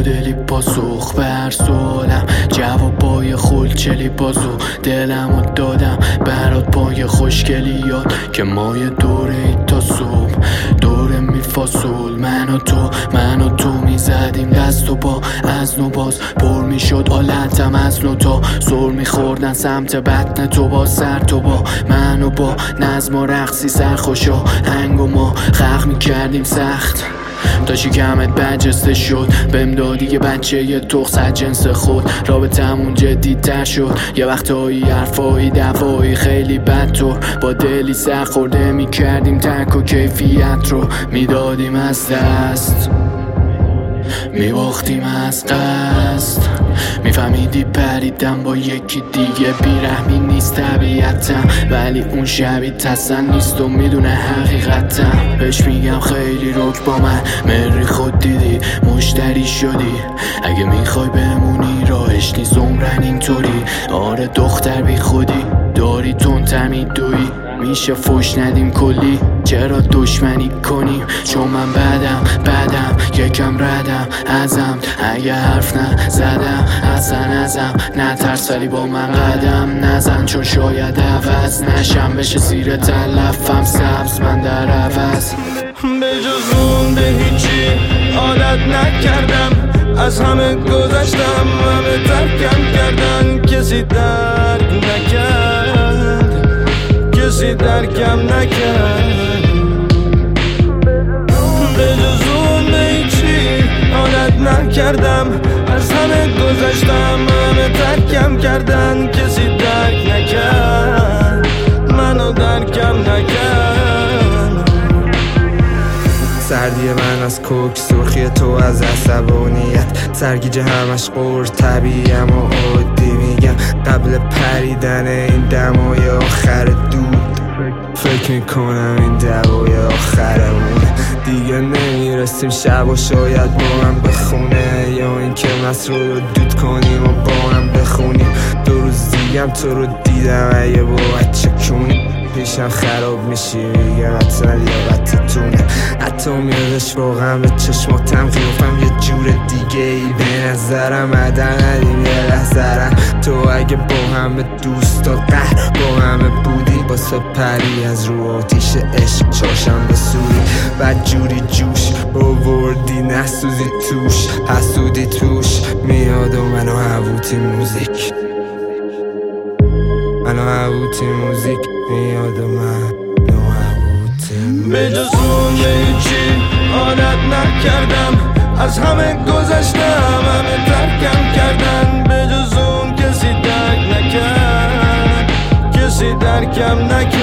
دلی پاسخ بر سوالم، جوابای خلچلی بازو دلمو دادم برات پای خوشگلیات که مای دوره ای تا صبح دوره میفاصل من و تو میزدیم دست و با از نو باز پر میشد حالتم از نو تا سر میخوردن سمت بطن تو با سر تو با من و با نظم و رقصی سرخوشا هنگ و ما خلق میکردیم سخت تا شکمت برجسته شد بهم دادی یه بچه یه تخص جنس خود رابطمون جدی‌تر شد یه وقتایی حرفایی دفایی خیلی بدطور با دلی سر خورده میکردیم ترک و کیفیت رو میدادیم از دست میباختیم از قصد میفهمیدی پریدم با یکی دیگه بیرحمی نیست طبیعتم ولی اون شبیه تسن نیست و میدونه حقیقتم بهش میگم خیلی رک با من مری خود دیدی مشتری شدی اگه میخوای بمونی راهش نیست عمرن اینطوری آره دختر بی خودی داری تندتر میدوی میشه فوش ندیم کلی چرا دشمنی کنیم چون من بدم یکم ردم ازم اگه حرف نزدم ازم نترس ولی با من قدم نزن چون شاید عوض نشم بشه زیر تلفم سبز من در عوض به جز اون به هیچی عادت نکردم از همه گذشتم همه ترکم کردن کسی درک نکرد به جز اون به هیچی عادت نکردم از همه گذشتم همه ترکم کردن کسی درک نکرد منو درکم نکرد سردی من از کوک سرخی تو از عصبانیت سرگیجه همش قرص طبیعیم و عادی میگم قبل پریدن این دمای آخر دود فکر میکنم این دوای آخرمونه دیگه نمیرسیم شب و شاید با هم بخونه یا اینکه مسرور رو دود کنیم و با هم بخونیم دو روز دیگم تو رو دیدم اگه با بچه کنیم پیشم خراب میشی میگم حتما لیاقتتونه حتی میادش واقعا به چشماتم قیافم یه جور دیگه ای به نظرم عدن ندیم یه لحظرم تو اگه با همه دوستا قهر با همه بودی باسه پری از رو آتیش عشق چاشم بسوری بد جوری جوش آوردی نسوزی توش حسودی توش میاد و منو حووتی موزیک میاد و منو حووتی به جز اون به هیچی عادت نکردم از همه گذشتم همه ترکم کردن به جز اون کسی درکم نکرد